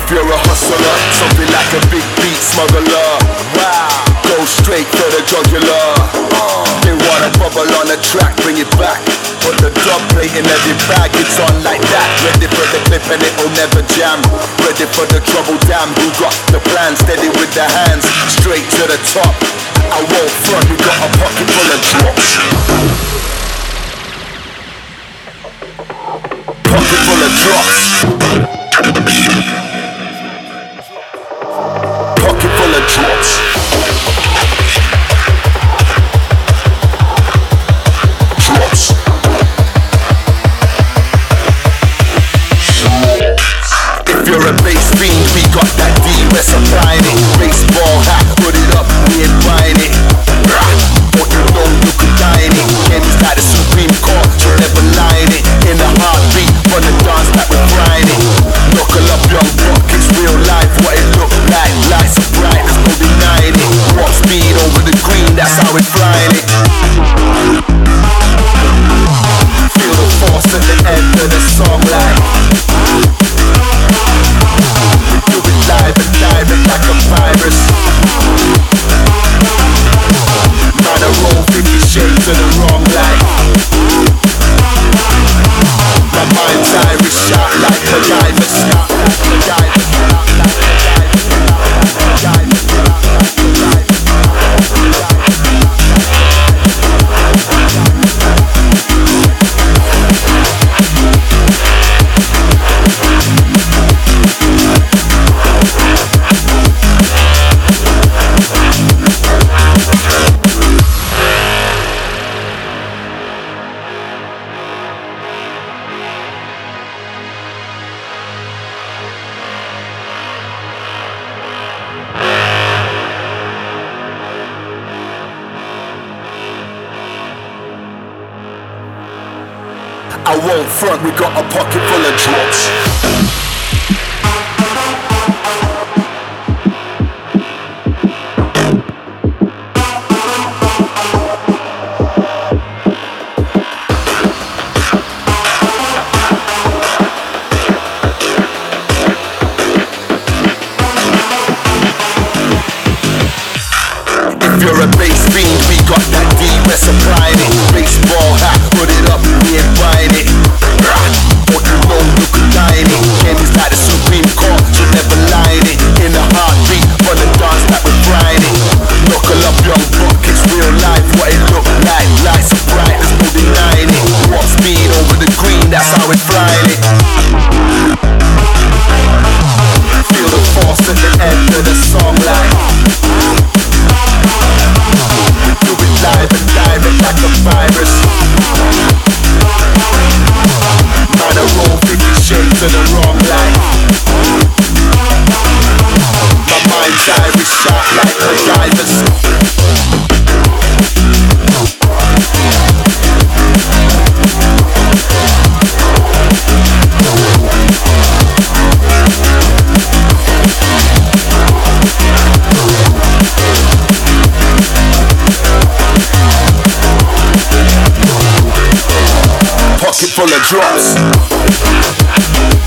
If you're a hustler, something like a big beat smuggler. Wow, go straight for the jugular. They wanna bubble on the track, bring it back. Put the dub plate in every bag, it's on like that. Ready for the clip and it'll never jam. Ready for the trouble, damn, who got the plan? Steady with the hands, straight to the top. I won't front, we got a pocket full of drops. Pocket full of drops. Pocket full of drops. Drops. If you're a bass fiend, we got that D, we're supplying it. Baseball hat, put it up, we ain't buying it. What you know, you could die in it. Kenny's got the Supreme Court, you never lie in it. In the heartbeat, on the dance that we're grinding. Knuckle up, young buck, it's real life. What it look like, lights are bright, there's no denying it. Walk speed over the green, that's how we're flying it. Feel the force at the end of the song like. Do it live and direct like a virus. Man, I roll 50 shades of the wrong light. My mind's Irish, shout like MacGyver. Shout like MacGyver. Shout like I won't front, we got a pocket full of drops. If you're a bass fiend, we got that D, we're supplying it. Baseball hat, put it up, we ain't buying it. What you know, you could die in it. Kenny's got the Supreme Court, you never lie in it. In the heartbeat, on the dance that we're frying it. Knuckle up, young buck, it's real life. What it look like, lights are bright, there's no denying it. Walk speed over the green, that's how we're flying it. Feel the force at the end of the song like. Do it live and direct like a virus. Man, I roll 50 shades of the wrong light. My mind's Irish, shout like MacGyver. Pocket full of drops.